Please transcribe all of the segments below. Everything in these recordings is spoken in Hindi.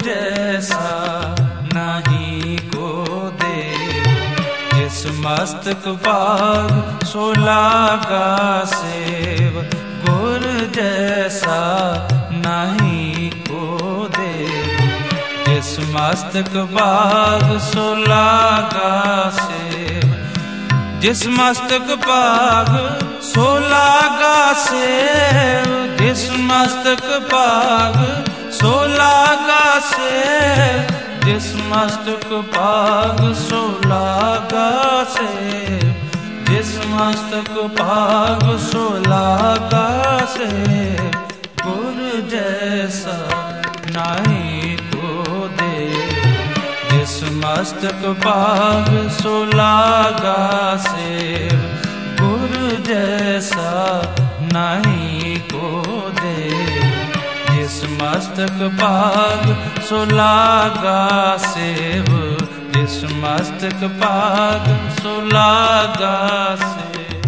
जैसा नहीं को दे। जिस मस्तक भाग सो लागा सेव, गुर जैसा नहीं को दे। जिस मस्तक भाग सो लागा सेव, जिस मस्तक भाग सो लागा सेव, जिस मस्तक भाग सो लागा सेव, जिस मस्तक भाग सो लागा सेव, जिस मस्तक भाग सो लागा सेव, गुर जैसा नहीं को दे। जिस मस्तक भाग सो लागा सेव, गुर जैसा नहीं को दे। जिस मस्तक भाग सो लागा सेव, जिस मस्तक भाग सो लागा सेव।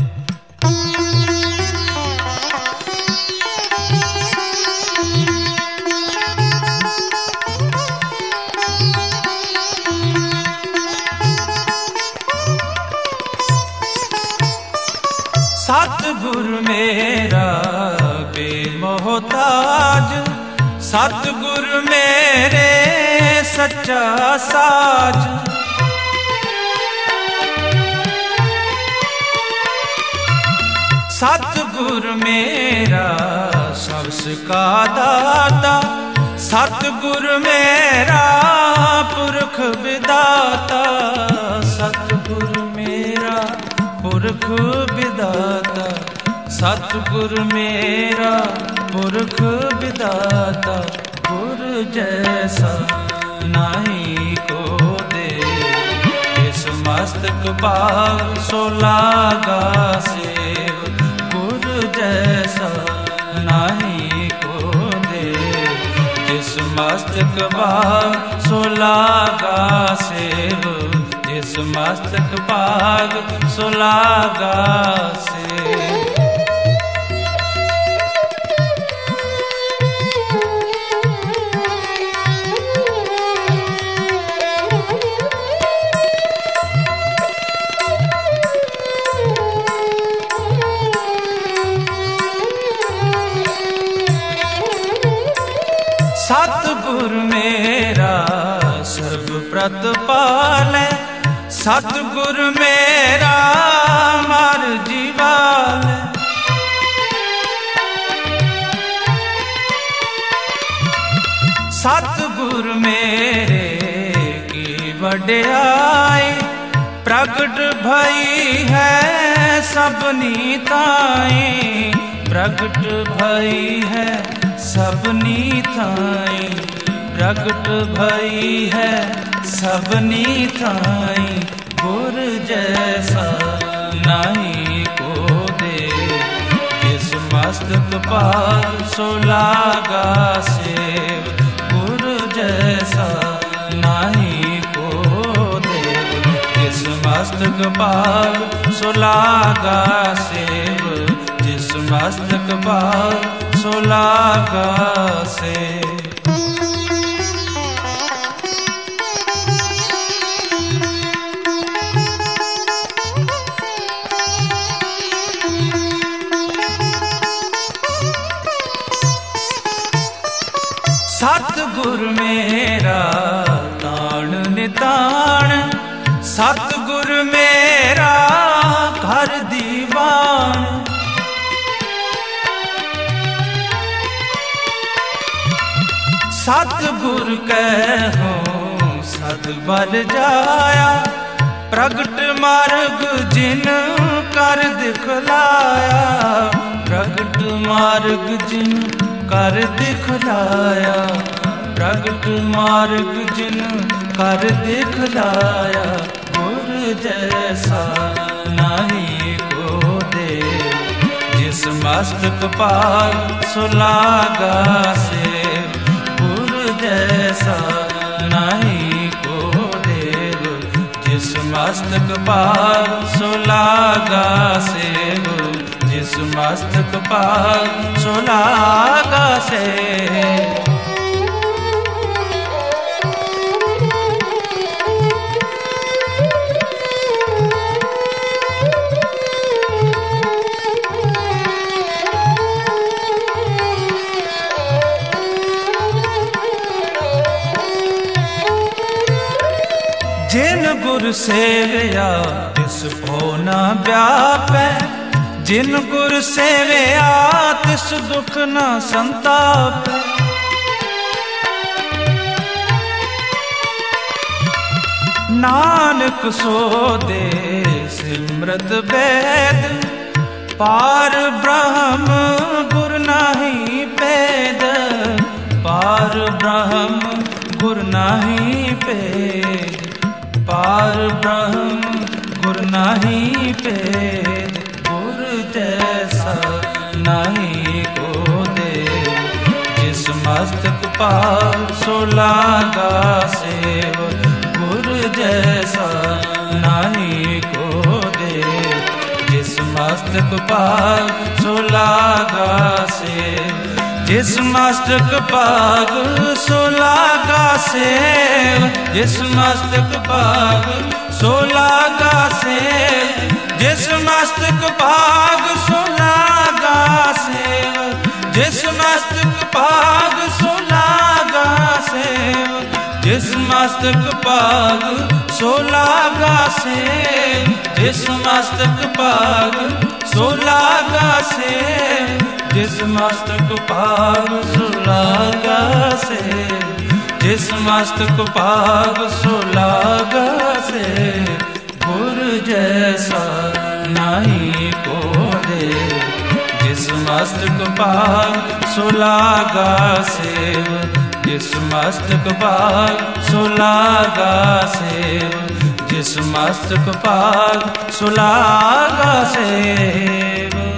सतगुर मेरा बेमोहताज, सतगुर मेरे सच्चा साज। सतगुर मेरा सबस का दाता, सतगुर मेरा पुरख विदाता। सतगुर मेरा पुरख विदाता, सतगुर मेरा पुरख विदाता। गुर जैसा नहीं को दे। इस मस्तक भाग सो लागा सेव, गुर जैसा नहीं को दे। जिस मस्तक भाग सो लागा सेव, जिस मस्तक भाग सो लागा सेव। सतगुर मेरा सर्व प्रतिपाल, सतगुर मेरा मार जीवाल। सतगुर मेरे की वड्याई, प्रगट भई है सबनी ताई। प्रगट भई है सबनी थाई, प्रगट भई है सबनी थाई। गुर जैसा नहीं को दे। जिस मस्तक भाग सो लागा सेव, गुर जैसा नहीं को दे। जिस मस्तक भाग सो लागा सेव, जिस मस्तक भाग सो लागा सेव। सतगुर मेरा ताण निताण, सतगुर मेरा घर दीवान। सतगुर कहो सद बल जाया, प्रगट मार्ग जिन कर दिखलाया। प्रगट मार्ग जिन कर दिखलाया, प्रगट मार्ग जिन कर दिखलाया। गुर जैसा नहीं को दे। जिस मस्तक भाग सो लागा सेव, गुर जैसा नहीं को दे। जिस मस्तक भाग सो लागा सेव, जिस मस्तक भाग सो लागा सेव। गुर सेवया तिस भो न व्यापै, जिन गुर सेवया तिस दुख न संतापै। नानक सो दे सिमरत वेद, पार ब्रह्म गुर नाही पेद, पार ब्रह्म गुर नाही पेद, पार ब्रह्म गुर नाही पेद। गुर जैसा नहीं को दे, जिस मस्तक पार सो लागा सेव। गुर जैसा नहीं को दे, जिस मस्तक पाग सो लागा सेव। जिस मस्तक पाग सो लागा सेव, जिस मस्तक पाग सो लागा सेव, जिस मस्तक पाग सो लागा सेव, जिस मस्तक पाग सो लागा सेव, जिस मस्तक पाग सो लागा सेव, जिस मस्तक पाग सो लागा सेव, जिस मस्तक पाग सो लागा सेव, जिस मस्तक पाग सो लागा सेव। गुर जैसा नहीं को दे, जिस मस्तक पाग सो लागा सेव, जिस मस्तक पाग सो लागा सेव, जिस मस्तक पाग सो लागा सेव।